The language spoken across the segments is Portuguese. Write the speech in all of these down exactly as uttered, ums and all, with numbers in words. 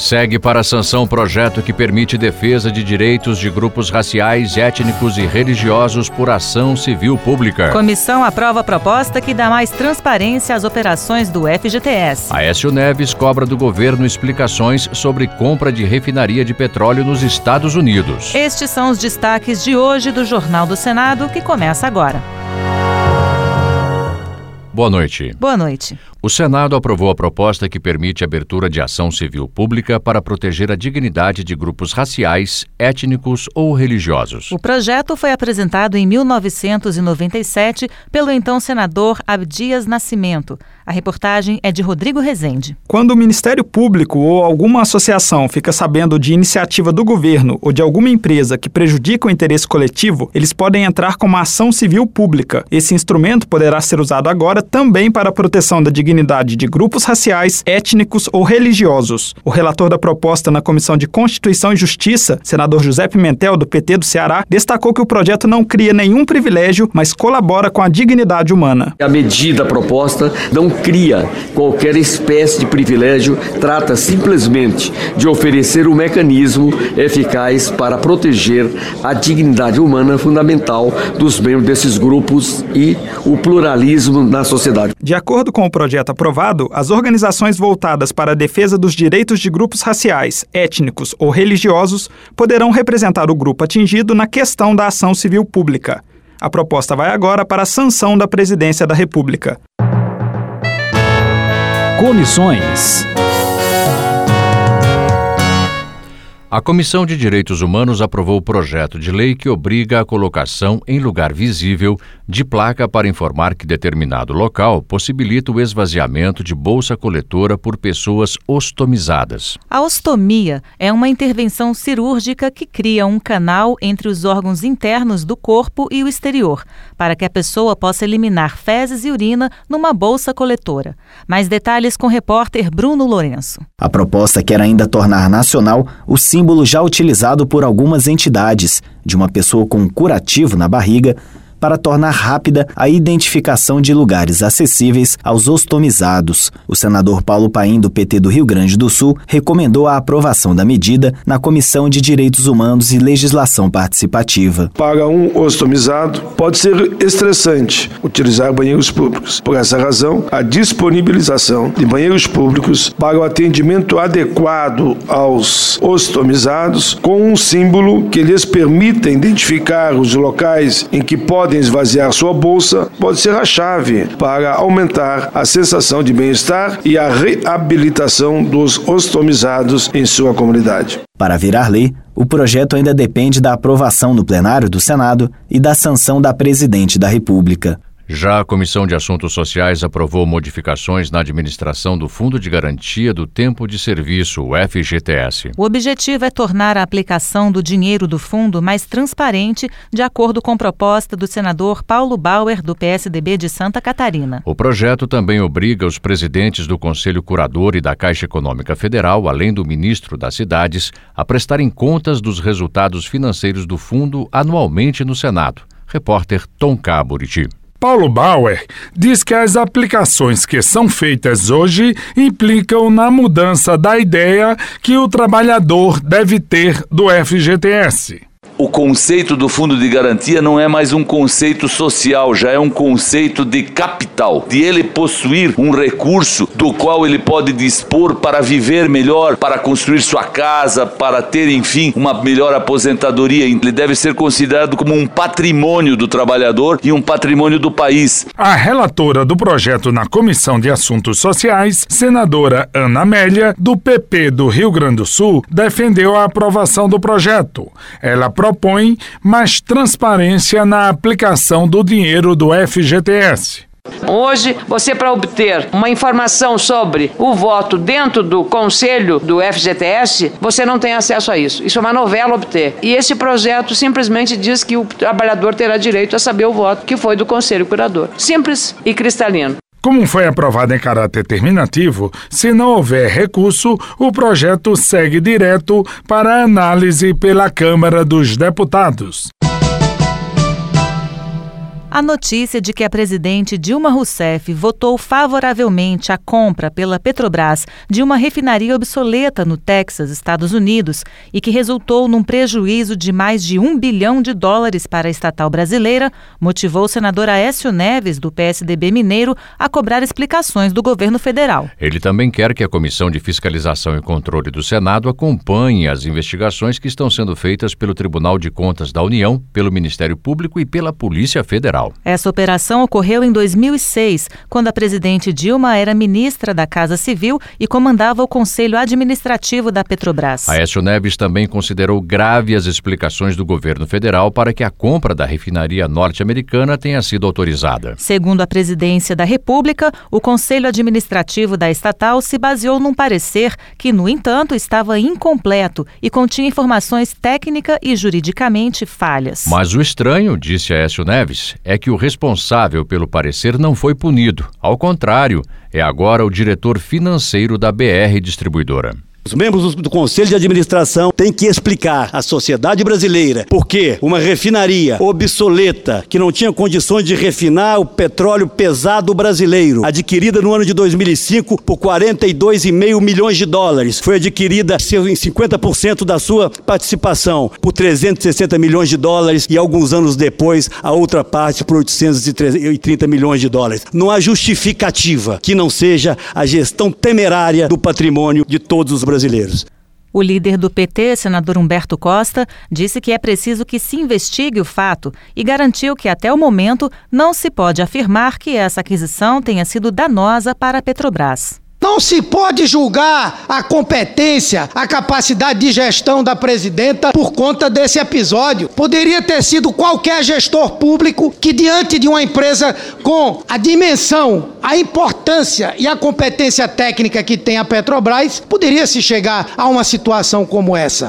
Segue para a sanção projeto que permite defesa de direitos de grupos raciais, étnicos e religiosos por ação civil pública. Comissão aprova proposta que dá mais transparência às operações do F G T S. Aécio Neves cobra do governo explicações sobre compra de refinaria de petróleo nos Estados Unidos. Estes são os destaques de hoje do Jornal do Senado, que começa agora. Boa noite. Boa noite. O Senado aprovou a proposta que permite a abertura de ação civil pública para proteger a dignidade de grupos raciais, étnicos ou religiosos. O projeto foi apresentado em mil novecentos e noventa e sete pelo então senador Abdias Nascimento. A reportagem é de Rodrigo Rezende. Quando o Ministério Público ou alguma associação fica sabendo de iniciativa do governo ou de alguma empresa que prejudica o interesse coletivo, eles podem entrar com uma ação civil pública. Esse instrumento poderá ser usado agora também para a proteção da dignidade de grupos raciais, étnicos ou religiosos. O relator da proposta na Comissão de Constituição e Justiça, senador José Pimentel, do P T do Ceará, destacou que o projeto não cria nenhum privilégio, mas colabora com a dignidade humana. A medida proposta não cria qualquer espécie de privilégio, trata simplesmente de oferecer um mecanismo eficaz para proteger a dignidade humana fundamental dos membros desses grupos e o pluralismo na sociedade. De acordo com o projeto aprovado, as organizações voltadas para a defesa dos direitos de grupos raciais, étnicos ou religiosos poderão representar o grupo atingido na questão da ação civil pública. A proposta vai agora para a sanção da Presidência da República. Comissões. A Comissão de Direitos Humanos aprovou o projeto de lei que obriga a colocação em lugar visível de placa para informar que determinado local possibilita o esvaziamento de bolsa coletora por pessoas ostomizadas. A ostomia é uma intervenção cirúrgica que cria um canal entre os órgãos internos do corpo e o exterior, para que a pessoa possa eliminar fezes e urina numa bolsa coletora. Mais detalhes com o repórter Bruno Lourenço. A proposta quer ainda tornar nacional o símbolo já utilizado por algumas entidades de uma pessoa com um curativo na barriga para tornar rápida a identificação de lugares acessíveis aos ostomizados. O senador Paulo Paim, do P T do Rio Grande do Sul, recomendou a aprovação da medida na Comissão de Direitos Humanos e Legislação Participativa. Para um ostomizado, pode ser estressante utilizar banheiros públicos. Por essa razão, a disponibilização de banheiros públicos para o atendimento adequado aos ostomizados, com um símbolo que lhes permita identificar os locais em que podem esvaziar sua bolsa, pode ser a chave para aumentar a sensação de bem-estar e a reabilitação dos ostomizados em sua comunidade. Para virar lei, o projeto ainda depende da aprovação no plenário do Senado e da sanção da Presidente da República. Já a Comissão de Assuntos Sociais aprovou modificações na administração do Fundo de Garantia do Tempo de Serviço, o F G T S. O objetivo é tornar a aplicação do dinheiro do fundo mais transparente, de acordo com proposta do senador Paulo Bauer, do P S D B de Santa Catarina. O projeto também obriga os presidentes do Conselho Curador e da Caixa Econômica Federal, além do ministro das Cidades, a prestarem contas dos resultados financeiros do fundo anualmente no Senado. Repórter Tom Caburiti. Paulo Bauer diz que as aplicações que são feitas hoje implicam na mudança da ideia que o trabalhador deve ter do F G T S. O conceito do fundo de garantia não é mais um conceito social, já é um conceito de capital, de ele possuir um recurso do qual ele pode dispor para viver melhor, para construir sua casa, para ter, enfim, uma melhor aposentadoria. Ele deve ser considerado como um patrimônio do trabalhador e um patrimônio do país. A relatora do projeto na Comissão de Assuntos Sociais, senadora Ana Amélia, do P P do Rio Grande do Sul, defendeu a aprovação do projeto. Ela propõe mais transparência na aplicação do dinheiro do F G T S. Hoje, você, para obter uma informação sobre o voto dentro do conselho do F G T S, você não tem acesso a isso. Isso é uma novela obter. E esse projeto simplesmente diz que o trabalhador terá direito a saber o voto que foi do conselho curador. Simples e cristalino. Como foi aprovado em caráter terminativo, se não houver recurso, o projeto segue direto para análise pela Câmara dos Deputados. A notícia de que a presidente Dilma Rousseff votou favoravelmente a compra pela Petrobras de uma refinaria obsoleta no Texas, Estados Unidos, e que resultou num prejuízo de mais de um bilhão de dólares para a estatal brasileira, motivou o senador Aécio Neves, do P S D B mineiro, a cobrar explicações do governo federal. Ele também quer que a Comissão de Fiscalização e Controle do Senado acompanhe as investigações que estão sendo feitas pelo Tribunal de Contas da União, pelo Ministério Público e pela Polícia Federal. Essa operação ocorreu em dois mil e seis, quando a presidente Dilma era ministra da Casa Civil e comandava o Conselho Administrativo da Petrobras. Aécio Neves também considerou grave as explicações do governo federal para que a compra da refinaria norte-americana tenha sido autorizada. Segundo a presidência da República, o Conselho Administrativo da estatal se baseou num parecer que, no entanto, estava incompleto e continha informações técnica e juridicamente falhas. Mas o estranho, disse Aécio Neves, é que o responsável pelo parecer não foi punido. Ao contrário, é agora o diretor financeiro da B R Distribuidora. Os membros do Conselho de Administração têm que explicar à sociedade brasileira por que uma refinaria obsoleta, que não tinha condições de refinar o petróleo pesado brasileiro, adquirida no ano de dois mil e cinco por quarenta e dois vírgula cinco milhões de dólares, foi adquirida em cinquenta por cento da sua participação por trezentos e sessenta milhões de dólares e alguns anos depois a outra parte por oitocentos e trinta milhões de dólares. Não há justificativa que não seja a gestão temerária do patrimônio de todos os brasileiros. brasileiros. O líder do P T, senador Humberto Costa, disse que é preciso que se investigue o fato e garantiu que até o momento não se pode afirmar que essa aquisição tenha sido danosa para a Petrobras. Não se pode julgar a competência, a capacidade de gestão da presidenta por conta desse episódio. Poderia ter sido qualquer gestor público que, diante de uma empresa com a dimensão, a importância e a competência técnica que tem a Petrobras, poderia se chegar a uma situação como essa.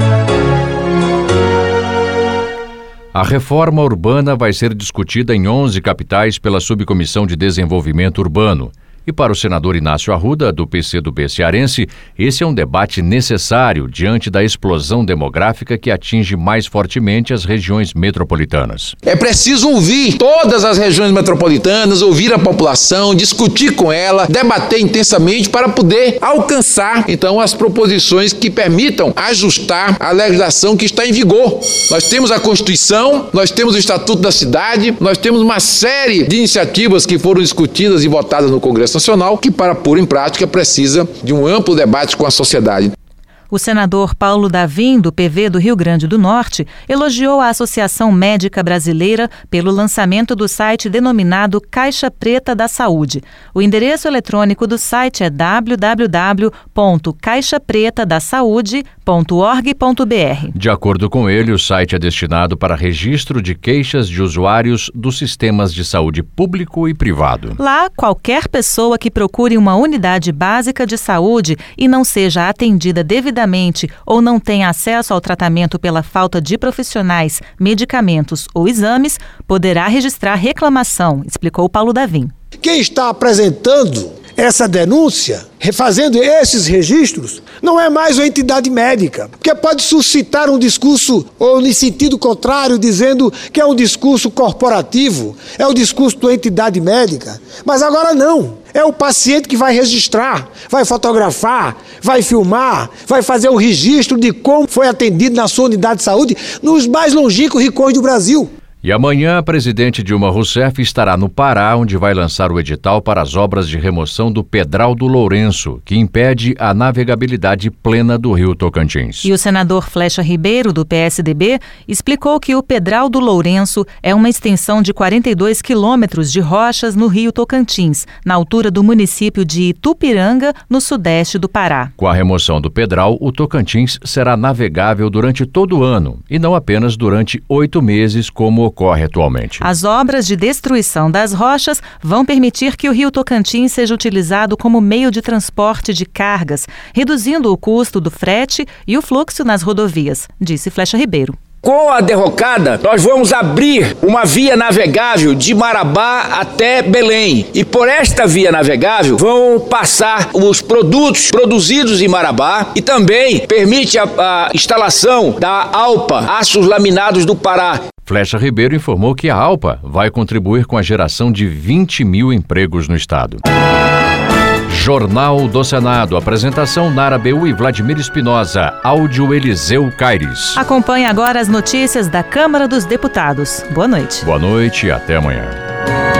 A reforma urbana vai ser discutida em onze capitais pela Subcomissão de Desenvolvimento Urbano. E para o senador Inácio Arruda, do P C do B cearense, esse é um debate necessário diante da explosão demográfica que atinge mais fortemente as regiões metropolitanas. É preciso ouvir todas as regiões metropolitanas, ouvir a população, discutir com ela, debater intensamente para poder alcançar, então, as proposições que permitam ajustar a legislação que está em vigor. Nós temos a Constituição, nós temos o Estatuto da Cidade, nós temos uma série de iniciativas que foram discutidas e votadas no Congresso Nacional, que para pôr em prática precisa de um amplo debate com a sociedade. O senador Paulo Davim, do P V do Rio Grande do Norte, elogiou a Associação Médica Brasileira pelo lançamento do site denominado Caixa Preta da Saúde. O endereço eletrônico do site é w w w ponto caixa preta da saúde ponto org ponto b r. De acordo com ele, o site é destinado para registro de queixas de usuários dos sistemas de saúde público e privado. Lá, qualquer pessoa que procure uma unidade básica de saúde e não seja atendida devidamente ou não tenha acesso ao tratamento pela falta de profissionais, medicamentos ou exames, poderá registrar reclamação, explicou Paulo Davim. Quem está apresentando essa denúncia, refazendo esses registros, não é mais uma entidade médica, porque pode suscitar um discurso, ou no sentido contrário, dizendo que é um discurso corporativo, é o discurso da entidade médica, mas agora não. É o paciente que vai registrar, vai fotografar, vai filmar, vai fazer o registro de como foi atendido na sua unidade de saúde nos mais longínquos rincões do Brasil. E amanhã a presidente Dilma Rousseff estará no Pará, onde vai lançar o edital para as obras de remoção do Pedral do Lourenço, que impede a navegabilidade plena do rio Tocantins. E o senador Flecha Ribeiro, do P S D B, explicou que o Pedral do Lourenço é uma extensão de quarenta e dois quilômetros de rochas no rio Tocantins, na altura do município de Itupiranga, no sudeste do Pará. Com a remoção do Pedral, o Tocantins será navegável durante todo o ano, e não apenas durante oito meses, como ocorre atualmente. As obras de destruição das rochas vão permitir que o rio Tocantins seja utilizado como meio de transporte de cargas, reduzindo o custo do frete e o fluxo nas rodovias, disse Flecha Ribeiro. Com a derrocada, nós vamos abrir uma via navegável de Marabá até Belém. E por esta via navegável vão passar os produtos produzidos em Marabá e também permite a, a instalação da ALPA, Aços Laminados do Pará. Flecha Ribeiro informou que a Alpa vai contribuir com a geração de vinte mil empregos no estado. Jornal do Senado. Apresentação Nara Beu e Vladimir Espinosa. Áudio Eliseu Caires. Acompanhe agora as notícias da Câmara dos Deputados. Boa noite. Boa noite e até amanhã.